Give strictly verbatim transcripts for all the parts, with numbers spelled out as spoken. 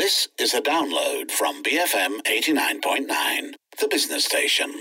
This is a download from B F M eighty-nine point nine, the business station.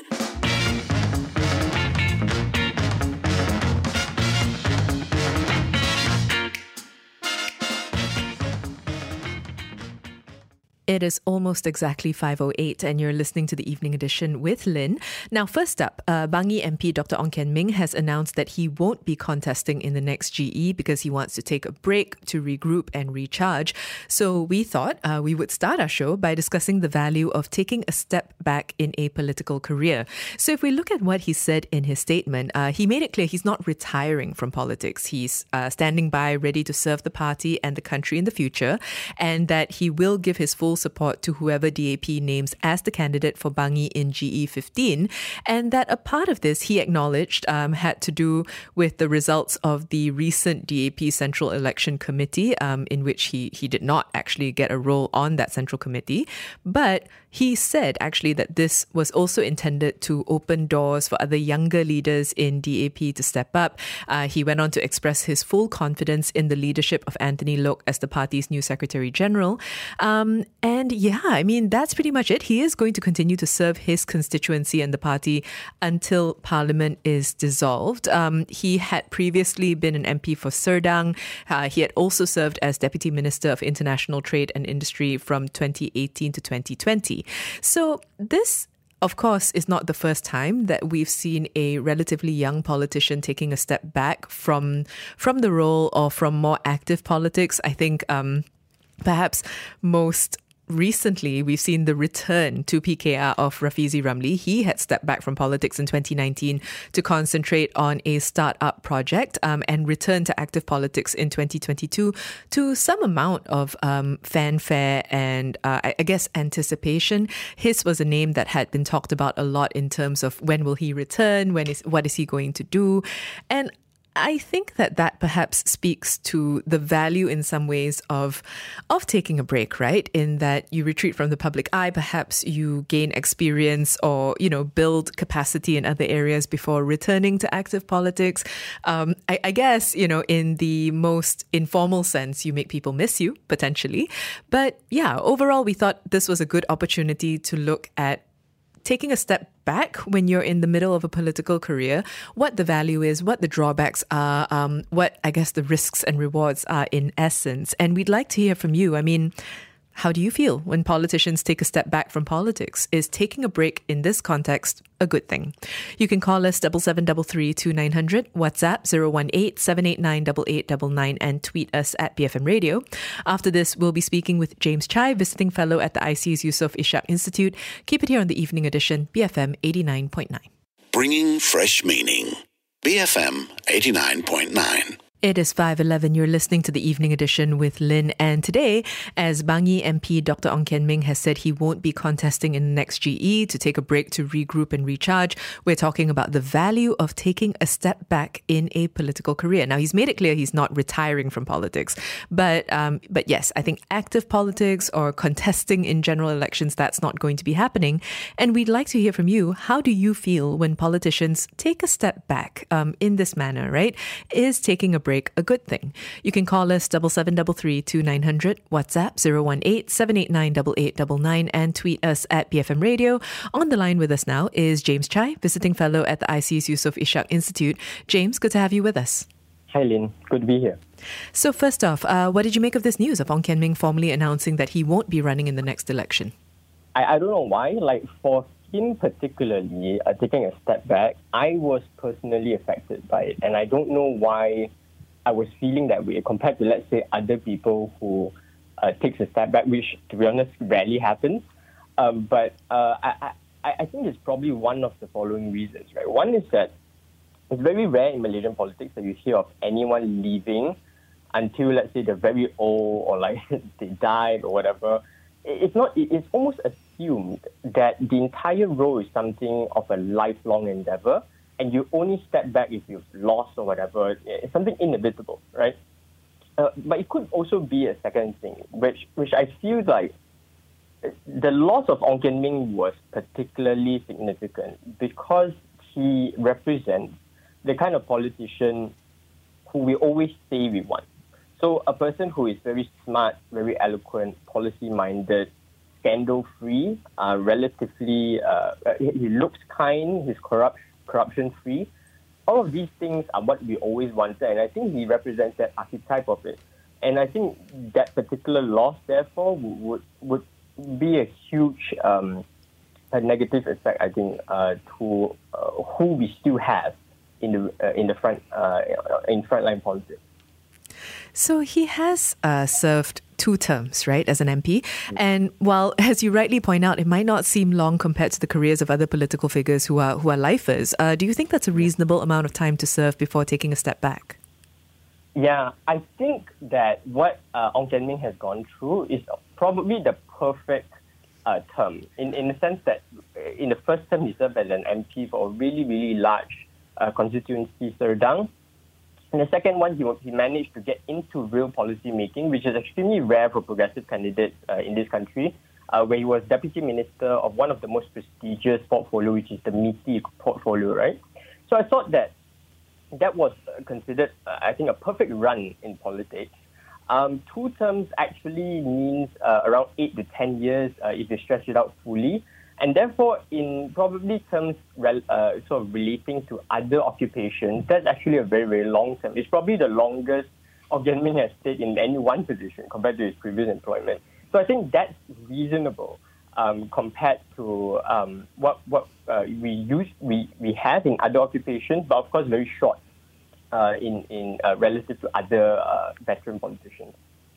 It is almost exactly five oh eight and you're listening to the Evening Edition with Lynn. Now, first up, uh, Bangi M P Doctor Ong Kian Ming has announced that he won't be contesting in the next G E because he wants to take a break to regroup and recharge. So we thought uh, we would start our show by discussing the value of taking a step back in a political career. So if we look at what he said in his statement, uh, he made it clear he's not retiring from politics. He's uh, standing by, ready to serve the party and the country in the future, and that he will give his full support to whoever D A P names as the candidate for Bangi in G E fifteen, and that a part of this, he acknowledged, um, had to do with the results of the recent D A P Central Election Committee, um, in which he, he did not actually get a role on that Central Committee. But he said actually that this was also intended to open doors for other younger leaders in D A P to step up. Uh, he went on to express his full confidence in the leadership of Anthony Loke as the party's new Secretary General. Um, and yeah, I mean, that's pretty much it. He is going to continue to serve his constituency and the party until Parliament is dissolved. Um, he had previously been an M P for Serdang. Uh, he had also served as Deputy Minister of International Trade and Industry from twenty eighteen to twenty twenty. So this, of course, is not the first time that we've seen a relatively young politician taking a step back from from the role or from more active politics. I think um, perhaps most recently, we've seen the return to P K R of Rafizi Ramli. He had stepped back from politics in twenty nineteen to concentrate on a start-up project um, and returned to active politics in twenty twenty-two to some amount of um, fanfare and, uh, I, I guess, anticipation. His was a name that had been talked about a lot in terms of when will he return, when is what is he going to do? And I think that that perhaps speaks to the value in some ways of of taking a break, right? In that you retreat from the public eye, perhaps you gain experience or, you know, build capacity in other areas before returning to active politics. Um, I, I guess, you know, in the most informal sense, you make people miss you, potentially. But yeah, overall, we thought this was a good opportunity to look at taking a step back when you're in the middle of a political career, what the value is, what the drawbacks are, um, what I guess the risks and rewards are in essence. And we'd like to hear from you. I mean, how do you feel when politicians take a step back from politics? Is taking a break in this context a good thing? You can call us double seven double three two nine hundred, WhatsApp zero one eight seven eight nine eight eight nine nine, and tweet us at B F M Radio. After this, we'll be speaking with James Chai, visiting fellow at the I C E's Yusof Ishak Institute. Keep it here on the Evening Edition, B F M eighty-nine point nine. Bringing fresh meaning. B F M eighty-nine point nine. It is five eleven. You're listening to the Evening Edition with Lynn. And today, as Bangi M P Doctor Ong Kian Ming has said he won't be contesting in the next G E to take a break to regroup and recharge, we're talking about the value of taking a step back in a political career. Now, he's made it clear he's not retiring from politics. But, um, but yes, I think active politics or contesting in general elections, that's not going to be happening. And we'd like to hear from you. How do you feel when politicians take a step back um, in this manner, right? Is taking a break a good thing? You can call us double seven double three two nine hundred, WhatsApp zero one eight seven eight nine eight eight nine nine, and tweet us at B F M Radio. On the line with us now is James Chai, visiting fellow at the I C E's Yusof Ishak Institute. James, good to have you with us. Hi Lynn, good to be here. So first off, uh, what did you make of this news of Ong Kian Ming formally announcing that he won't be running in the next election? I, I don't know why, like for him particularly, uh, taking a step back, I was personally affected by it, and I don't know why I was feeling that way compared to, let's say, other people who uh, takes a step back, which, to be honest, rarely happens. Um, but uh, I, I, I think it's probably one of the following reasons, right? One is that it's very rare in Malaysian politics that you hear of anyone leaving until, let's say, they're very old or like they died or whatever. It's not. It's almost assumed that the entire role is something of a lifelong endeavor, and you only step back if you've lost or whatever. It's something inevitable, right? Uh, but it could also be a second thing, which which I feel like the loss of Ong Kian Ming was particularly significant because he represents the kind of politician who we always say we want. So a person who is very smart, very eloquent, policy-minded, scandal-free, uh, relatively, uh, he looks kind, he's corrupt, corruption-free. All of these things are what we always wanted, and I think he represents that archetype of it. And I think that particular loss, therefore, would would be a huge um, a negative effect, I think, uh, to uh, who we still have in the uh, in the front uh, in frontline politics. So he has uh, served two terms, right, as an M P. And while, as you rightly point out, it might not seem long compared to the careers of other political figures who are who are lifers, uh, do you think that's a reasonable amount of time to serve before taking a step back? Yeah, I think that what uh, Ong Kian Ming has gone through is probably the perfect uh, term, in, in the sense that in the first term he served as an M P for a really, really large uh, constituency, Serdang. In the second one, he, he managed to get into real policy making, which is extremely rare for progressive candidates uh, in this country, uh, where he was deputy minister of one of the most prestigious portfolio, which is the MITI portfolio, right? So I thought that that was considered, uh, I think, a perfect run in politics. Um, two terms actually means uh, around eight to ten years uh, if you stretch it out fully. And therefore, in probably terms rel- uh, sort of relating to other occupations, that's actually a very, very long term. It's probably the longest Ong Kian Ming has stayed in any one position compared to his previous employment. So I think that's reasonable um, compared to um, what what uh, we use we, we have in other occupations, but of course very short uh, in in uh, relative to other uh, veteran politicians.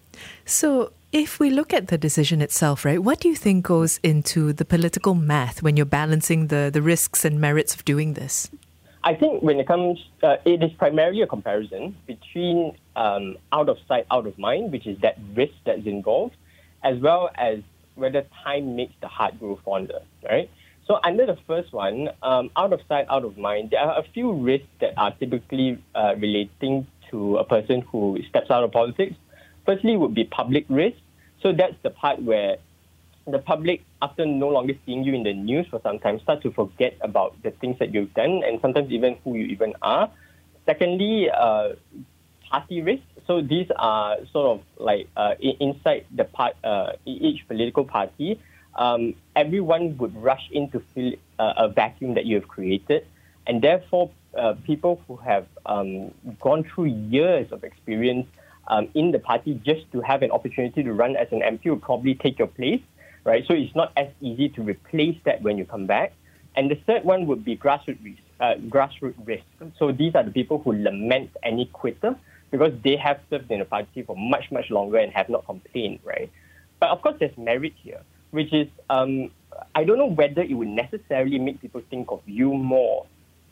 So if we look at the decision itself, right, what do you think goes into the political math when you're balancing the, the risks and merits of doing this? I think when it comes, uh, it is primarily a comparison between um, out of sight, out of mind, which is that risk that's involved, as well as whether time makes the heart grow fonder, right? So under the first one, um, out of sight, out of mind, there are a few risks that are typically uh, relating to a person who steps out of politics. Firstly would be public risk. So that's the part where the public, after no longer seeing you in the news for some time, start to forget about the things that you've done and sometimes even who you even are. Secondly, uh, party risk. So these are sort of like uh, inside the part, uh, each political party, um, everyone would rush in to fill uh, a vacuum that you have created. And therefore, uh, people who have um, gone through years of experience Um, in the party just to have an opportunity to run as an M P will probably take your place, right? So it's not as easy to replace that when you come back. And the third one would be grassroots risk. Uh, grassroots risk. So these are the people who lament any quitter because they have served in the party for much, much longer and have not complained, right? But of course, there's merit here, which is, um, I don't know whether it would necessarily make people think of you more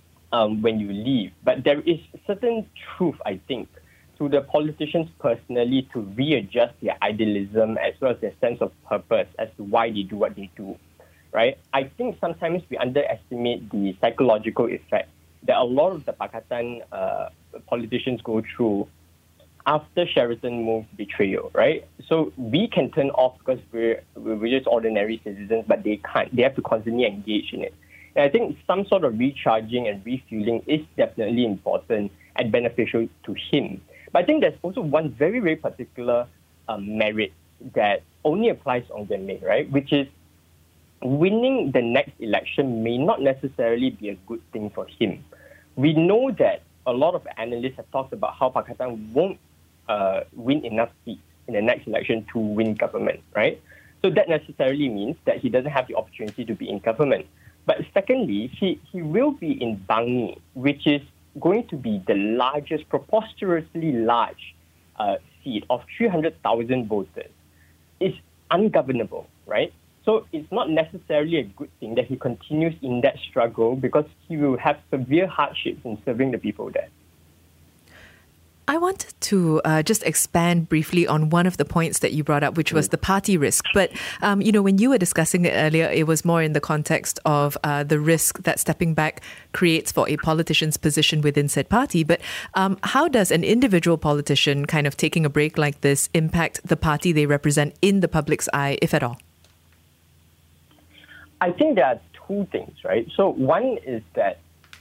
um, when you leave, but there is certain truth, I think, to the politicians personally to readjust their idealism as well as their sense of purpose as to why they do what they do, right? I think sometimes we underestimate the psychological effect that a lot of the Pakatan uh, politicians go through after Sheraton moved betrayal, right? So we can turn off because we're, we're just ordinary citizens, but they can't. They have to constantly engage in it. And I think some sort of recharging and refueling is definitely important and beneficial to him. But I think there's also one very, very particular um, merit that only applies to Ong Kian Ming, right? Which is winning the next election may not necessarily be a good thing for him. We know that a lot of analysts have talked about how Pakatan won't uh, win enough seats in the next election to win government, right? So that necessarily means that he doesn't have the opportunity to be in government. But secondly, he, he will be in Bangi, which is going to be the largest, preposterously large uh, seat of three hundred thousand voters. It's ungovernable, right? So it's not necessarily a good thing that he continues in that struggle because he will have severe hardships in serving the people there. I wanted to uh, just expand briefly on one of the points that you brought up, which was the party risk. But, um, you know, when you were discussing it earlier, it was more in the context of uh, the risk that stepping back creates for a politician's position within said party. But um, how does an individual politician kind of taking a break like this impact the party they represent in the public's eye, if at all? I think there are two things, right? So one is that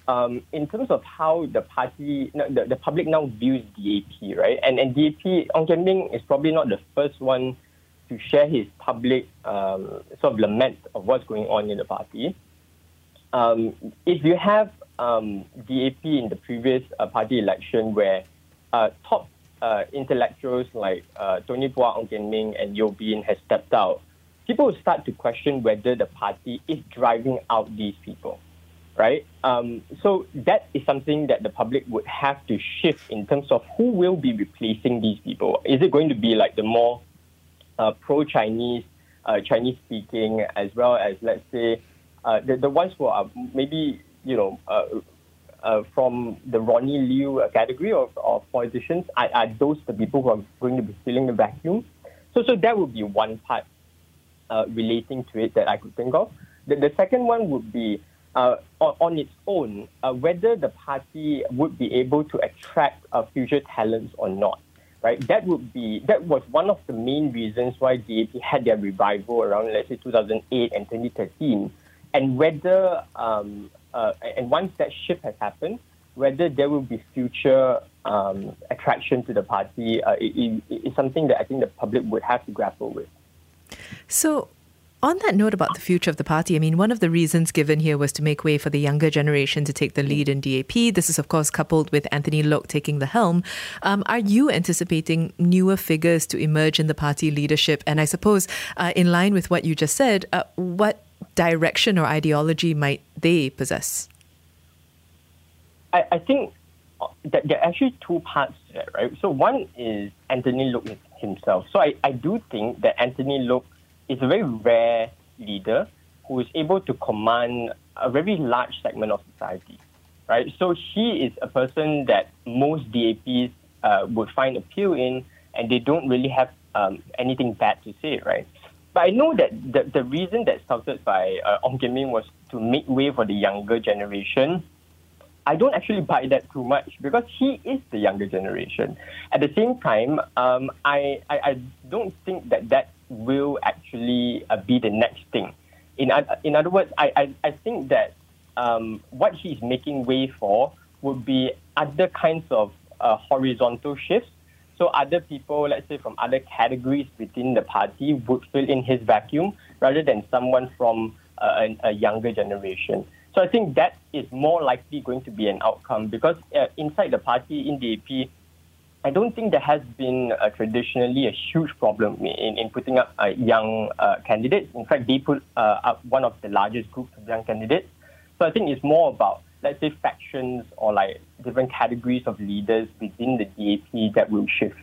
um, in terms of how the party, no, the, the public now views D A P, right? And, and D A P, Ong Kian Ming is probably not the first one to share his public um, sort of lament of what's going on in the party. Um, if you have um, D A P in the previous uh, party election where uh, top uh, intellectuals like uh, Tony Phua, Ong Kian Ming and Yeo Bin has stepped out, people will start to question whether the party is driving out these people, right? Um, so that is something that the public would have to shift in terms of who will be replacing these people. Is it going to be like the more uh, pro-Chinese, uh, Chinese-speaking, as well as, let's say, uh, the, the ones who are maybe, you know, uh, uh, from the Ronnie Liu category of, of politicians? Are, are those the people who are going to be filling the vacuum? So, so that would be one part uh, relating to it that I could think of. The, the second one would be, Uh, on, on its own, uh, whether the party would be able to attract uh, future talents or not, right? That would be that was one of the main reasons why D A P had their revival around, let's say, two thousand eight and twenty thirteen, and whether um, uh, and once that shift has happened, whether there will be future um, attraction to the party uh, it, it, is something that I think the public would have to grapple with. So, on that note about the future of the party, I mean, one of the reasons given here was to make way for the younger generation to take the lead in D A P. This is, of course, coupled with Anthony Loke taking the helm. Um, are you anticipating newer figures to emerge in the party leadership? And I suppose, uh, in line with what you just said, uh, what direction or ideology might they possess? I, I think that there are actually two parts to that, right? So one is Anthony Loke himself. So I, I do think that Anthony Loke is a very rare leader who is able to command a very large segment of society, right? So he is a person that most D A Ps uh, would find appeal in, and they don't really have um, anything bad to say, right? But I know that the, the reason that's touted by uh, Ong Kian Ming was to make way for the younger generation. I don't actually buy that too much because he is the younger generation. At the same time, um, I, I I don't think that that will actually uh, be the next thing. In in other words, I, I, I think that um, what he's making way for would be other kinds of uh, horizontal shifts. So other people, let's say from other categories within the party, would fill in his vacuum rather than someone from uh, a, a younger generation. So I think that is more likely going to be an outcome because uh, inside the party in D A P, I don't think there has been uh, traditionally a huge problem in, in putting up uh, young uh, candidates. In fact, they put uh, up one of the largest groups of young candidates. So I think it's more about, let's say, factions or like different categories of leaders within the D A P that will shift.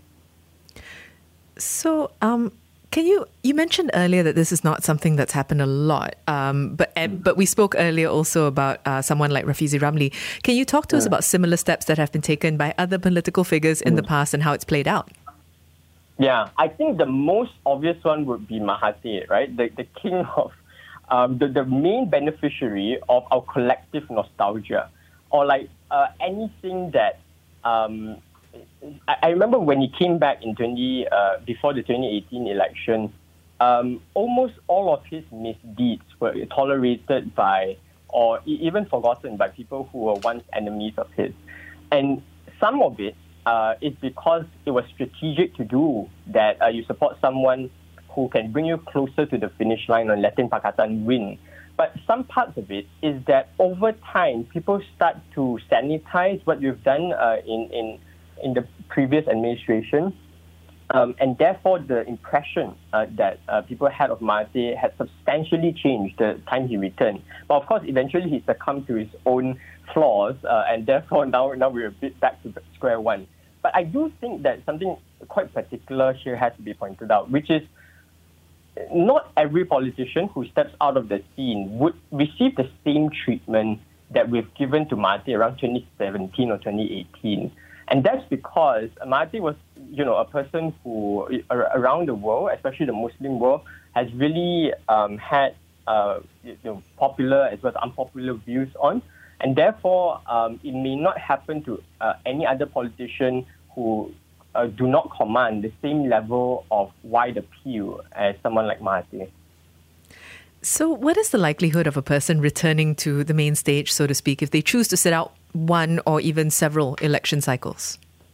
So, um, can you, you mentioned earlier that this is not something that's happened a lot, um, but mm. but we spoke earlier also about uh, someone like Rafizi Ramli. Can you talk to mm. us about similar steps that have been taken by other political figures in mm. the past and how it's played out? Yeah, I think the most obvious one would be Mahathir, right? The, the king of, um, the, the main beneficiary of our collective nostalgia, or like uh, anything that, um, I, I remember when he came back in twenty uh, before the twenty eighteen election, um, almost all of his misdeeds were tolerated by, or even forgotten by people who were once enemies of his. And some of it uh, is because it was strategic to do that. Uh, you support someone who can bring you closer to the finish line and letting Pakatan win. But some parts of it is that over time, people start to sanitize what you've done uh, in, in, in the previous administration. Um, and therefore, the impression uh, that uh, people had of Mahathir had substantially changed the time he returned. But of course, eventually he succumbed to his own flaws, uh, and therefore now, now we're a bit back to square one. But I do think that something quite particular here has to be pointed out, which is not every politician who steps out of the scene would receive the same treatment that we've given to Mahathir around twenty seventeen or twenty eighteen. And that's because Mahathir was, you know, a person who, around the world, especially the Muslim world, has really um, had uh, you know, popular as well as unpopular views on. And therefore, um, it may not happen to uh, any other politician who uh, do not command the same level of wide appeal as someone like Mahathir. So what is the likelihood of a person returning to the main stage, so to speak, if they choose to sit out one or even several election cycles?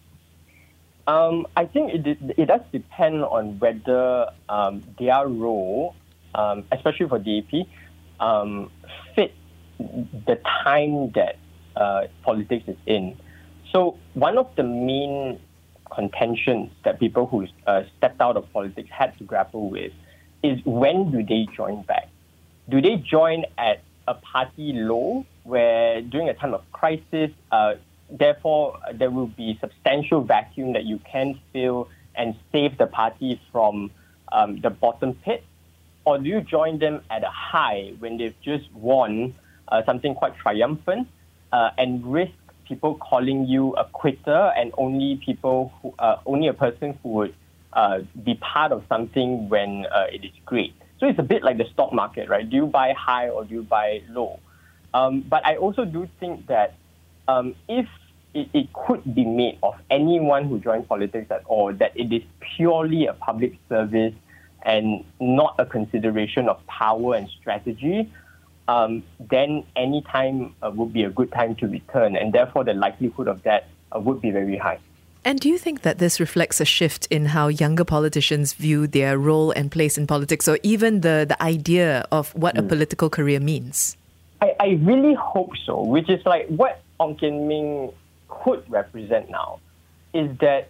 Um, I think it, it does depend on whether um, their role, um, especially for D A P, um, fit the time that uh, politics is in. So one of the main contentions that people who uh, stepped out of politics had to grapple with is, when do they join back? Do they join at a party low, where during a time of crisis, uh, therefore there will be substantial vacuum that you can fill and save the party from um, the bottom pit? Or do you join them at a high when they've just won uh, something quite triumphant uh, and risk people calling you a quitter and only people who, uh, only a person who would uh, be part of something when uh, it is great? So it's a bit like the stock market, right? Do you buy high or do you buy low? Um, but I also do think that um, if it, it could be made of anyone who joins politics at all, that it is purely a public service and not a consideration of power and strategy, um, then any time uh, would be a good time to return. And therefore, the likelihood of that uh, would be very high. And do you think that this reflects a shift in how younger politicians view their role and place in politics, or even the, the idea of what mm. a political career means? I, I really hope so, which is like what Ong Kian Ming could represent now, is that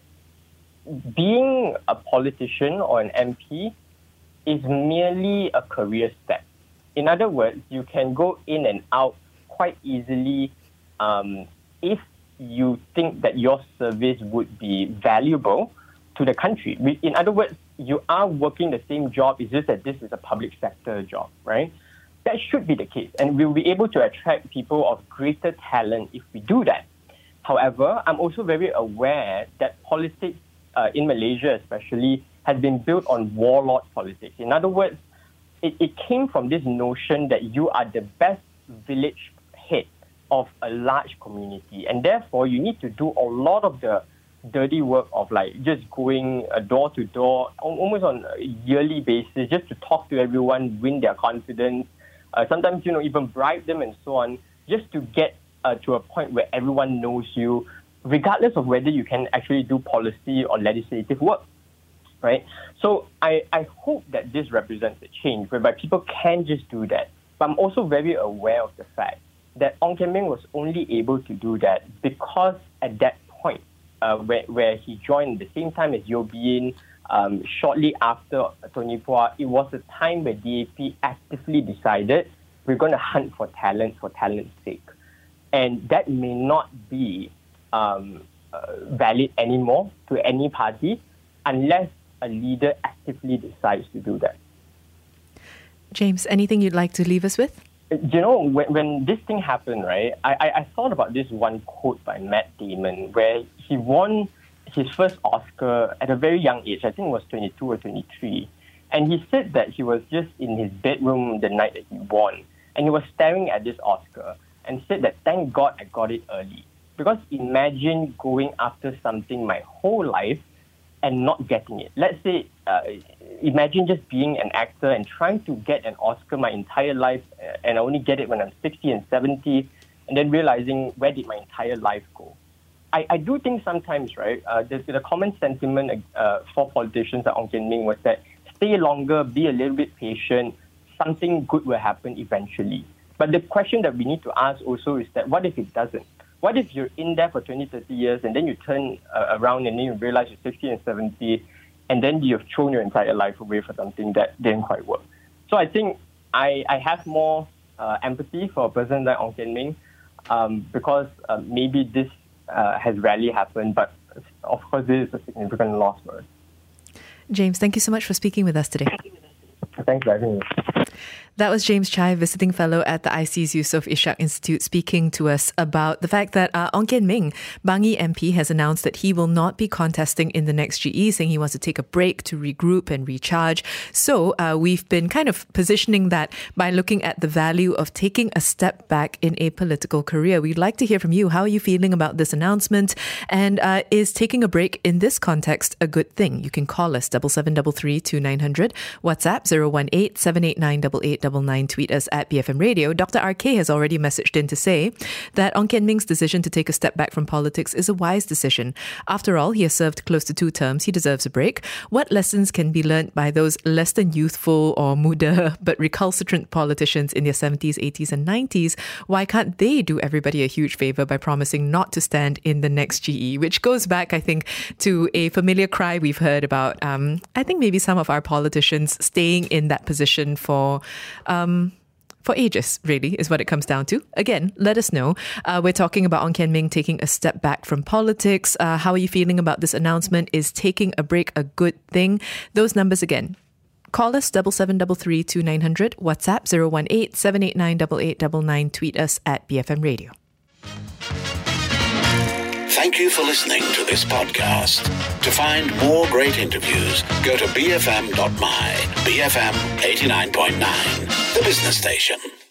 being a politician or an M P is merely a career step. In other words, you can go in and out quite easily um, if you think that your service would be valuable to the country. In other words, you are working the same job, it's just that this is a public sector job, right? That should be the case, and we'll be able to attract people of greater talent if we do that. However, I'm also very aware that politics uh, in Malaysia especially has been built on warlord politics. In other words, it, it came from this notion that you are the best village head of a large community, and therefore you need to do a lot of the dirty work of like just going uh, door to door, almost on a yearly basis, just to talk to everyone, win their confidence, uh, sometimes, you know, even bribe them and so on, just to get uh, to a point where everyone knows you, regardless of whether you can actually do policy or legislative work, right? So I, I hope that this represents a change whereby people can just do that. But I'm also very aware of the fact that Ong Kian Ming was only able to do that because at that point, uh, where, where he joined at the same time as Yeo Bee Yin, um, shortly after Tony Phua, it was a time where D A P actively decided we're going to hunt for talent for talent's sake. And that may not be um, uh, valid anymore to any party unless a leader actively decides to do that. James, anything you'd like to leave us with? You know, when, when this thing happened, right, I, I, I thought about this one quote by Matt Damon where he won his first Oscar at a very young age. I think it was twenty-two or twenty-three. And he said that he was just in his bedroom the night that he won. And he was staring at this Oscar and said that, thank God I got it early. Because imagine going after something my whole life and not getting it. Let's say, uh, imagine just being an actor and trying to get an Oscar my entire life, uh, and I only get it when I'm sixty and seventy, and then realizing, where did my entire life go? I, I do think sometimes, right, uh, the, the common sentiment uh, for politicians like Ong Kian Ming was that stay longer, be a little bit patient, something good will happen eventually. But the question that we need to ask also is that, what if it doesn't? What if you're in there for twenty, thirty years and then you turn uh, around and then you realize you're sixty and seventy and then you've thrown your entire life away for something that didn't quite work? So I think I, I have more uh, empathy for a person like Ong Kian Ming um, because uh, maybe this uh, has rarely happened, but of course this is a significant loss for us. James, thank you so much for speaking with us today. Thanks for having me. That was James Chai, visiting fellow at the I C's Yusof Ishak Institute, speaking to us about the fact that uh, Ong Kian Ming, Bangi M P, has announced that he will not be contesting in the next G E, saying he wants to take a break to regroup and recharge. So uh, we've been kind of positioning that by looking at the value of taking a step back in a political career. We'd like to hear from you. How are you feeling about this announcement? And uh, is taking a break in this context a good thing? You can call us seven seven three three two nine zero zero, WhatsApp zero one eight seven eight nine eight eight nine nine. Tweet us at B F M Radio. Doctor R K has already messaged in to say that Ong Kian Ming's decision to take a step back from politics is a wise decision. After all, he has served close to two terms. He deserves a break. What lessons can be learnt by those less than youthful or muda but recalcitrant politicians in their seventies, eighties and nineties? Why can't they do everybody a huge favour by promising not to stand in the next G E? Which goes back, I think, to a familiar cry we've heard about, um, I think maybe some of our politicians staying in that position for... Um, For ages, really, is what it comes down to. Again, let us know. Uh, we're talking about Ong Kian Ming taking a step back from politics. Uh, how are you feeling about this announcement? Is taking a break a good thing? Those numbers again. Call us seven seven three three two nine zero zero. WhatsApp zero one eight seven eight nine eight eight nine nine. Tweet us at B F M Radio. Thank you for listening to this podcast. To find more great interviews, go to b f m dot m y. B F M eighty-nine point nine, the business station.